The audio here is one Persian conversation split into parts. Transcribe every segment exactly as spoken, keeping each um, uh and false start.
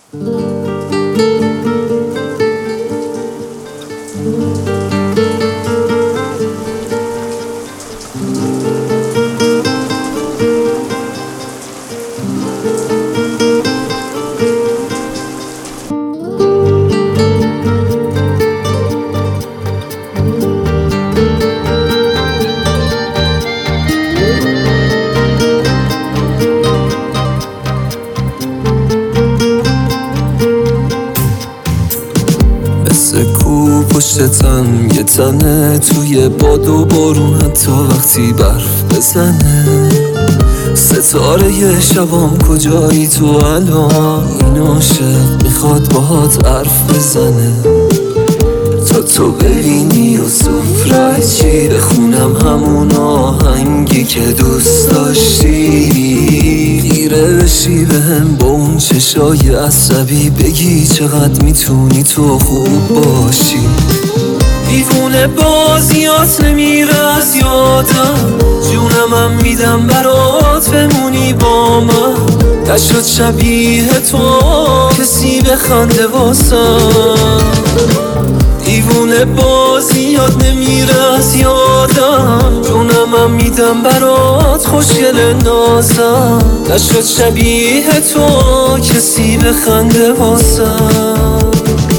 مثل کو پشتم یه تنه توی باد و بارون، حتی وقتی برف بزنه. ستاره ی شبام کجایی تو الان؟ این عاشق میخواد باهات حرف بزنه. تا تو ببینی و سفره چی بخونم همون آهنگی که دوست داشتی. خیره بشی بهم با اون چشای عصبی، بگی چقدر میتونی تو خوب باشی. دیوونه بازیات نمیره از یادم، جونمم میدم برات بمونی با من. نشد شبیه تو کسی بخنده واسم. دیوونه بازیات نمیره از یادم، جونمم میدم برات خوشگل نازم. نشد شبیه تو کسی بخنده واسم.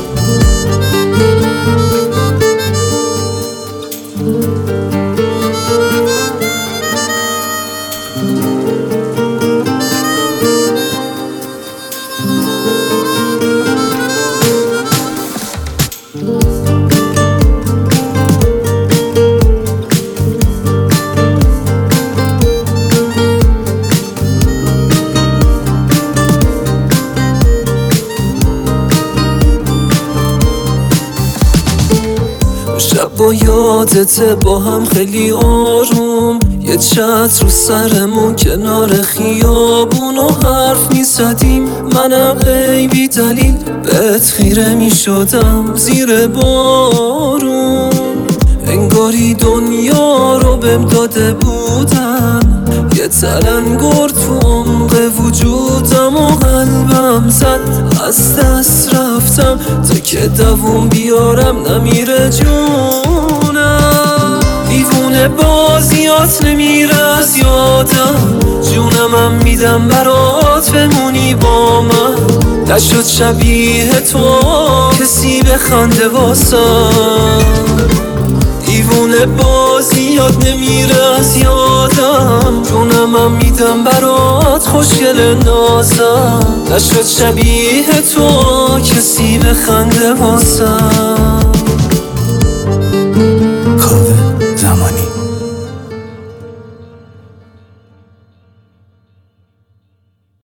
شب با یادت با هم خیلی آروم، یه چتر رو سرمون کنار خیابون و حرف میزدیم. منم ای بی دلیل بهت خیره میشدم زیر بارون. انگاری دنیا رو بهم داده بودن، یه تلنگر تو عمق وجودم و قلبم زد. از دست رفتم تا که دووم بیارم نمیره جونم. دیوونه بازیات نمیره از یادم، جونمم میدم برات بمونی با من. نشد شبیه تو کسی بخنده واسم. دیوونه بازیات نمیره از یادم، جونمم میدم برات خوشگل نازم. نشد شبیه تو کسی بخنده واسم.